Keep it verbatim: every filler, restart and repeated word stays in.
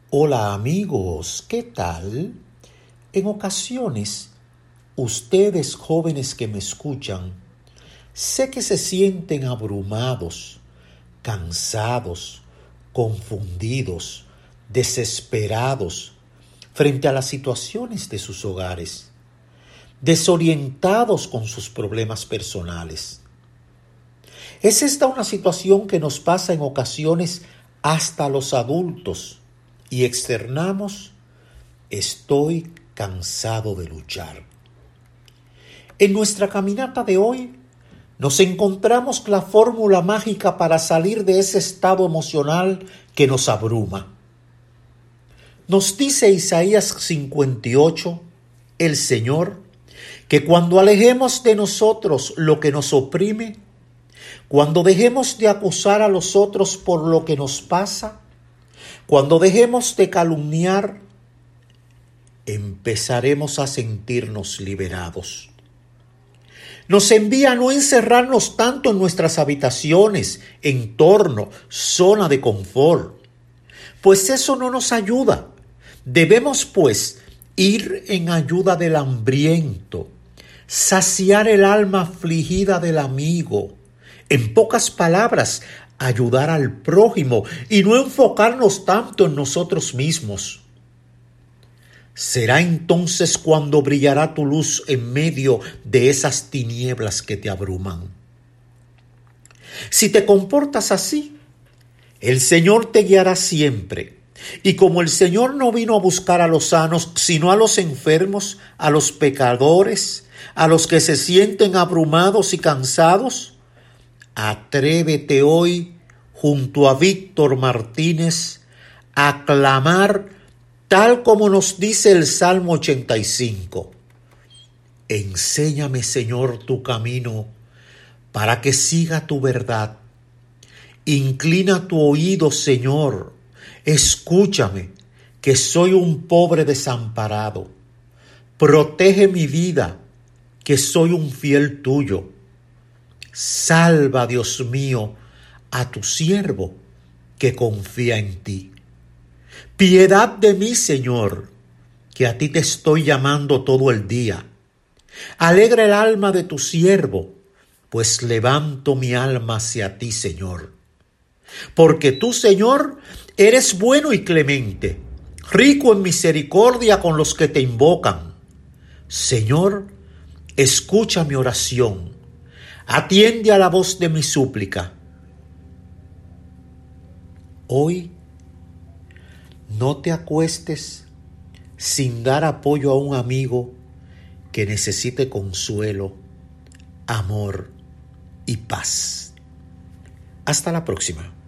Hola amigos, ¿qué tal? En ocasiones, ustedes jóvenes que me escuchan, sé que se sienten abrumados, cansados, confundidos, desesperados frente a las situaciones de sus hogares, desorientados con sus problemas personales. Es esta una situación que nos pasa en ocasiones hasta los adultos y externamos: estoy cansado de luchar. En nuestra caminata de hoy nos encontramos la fórmula mágica para salir de ese estado emocional que nos abruma. Nos dice Isaías cincuenta y ocho, el Señor, que cuando alejemos de nosotros lo que nos oprime, cuando dejemos de acusar a los otros por lo que nos pasa, cuando dejemos de calumniar, empezaremos a sentirnos liberados. Nos envía a no encerrarnos tanto en nuestras habitaciones, entorno, zona de confort, pues eso no nos ayuda. Debemos, pues, ir en ayuda del hambriento, saciar el alma afligida del amigo. En pocas palabras, ayudar al prójimo y no enfocarnos tanto en nosotros mismos. Será entonces cuando brillará tu luz en medio de esas tinieblas que te abruman. Si te comportas así, el Señor te guiará siempre. Y como el Señor no vino a buscar a los sanos, sino a los enfermos, a los pecadores, a los que se sienten abrumados y cansados, atrévete hoy, junto a Víctor Martínez, a clamar tal como nos dice el Salmo ochenta y cinco. Enséñame, Señor, tu camino, para que siga tu verdad. Inclina tu oído, Señor, escúchame, que soy un pobre desamparado. Protege mi vida, que soy un fiel tuyo. Salva, Dios mío, a tu siervo que confía en ti. Piedad de mí, Señor, que a ti te estoy llamando todo el día. Alegra el alma de tu siervo, pues levanto mi alma hacia ti, Señor. Porque tú, Señor, eres bueno y clemente, rico en misericordia con los que te invocan. Señor, escucha mi oración. Atiende a la voz de mi súplica. Hoy no te acuestes sin dar apoyo a un amigo que necesite consuelo, amor y paz. Hasta la próxima.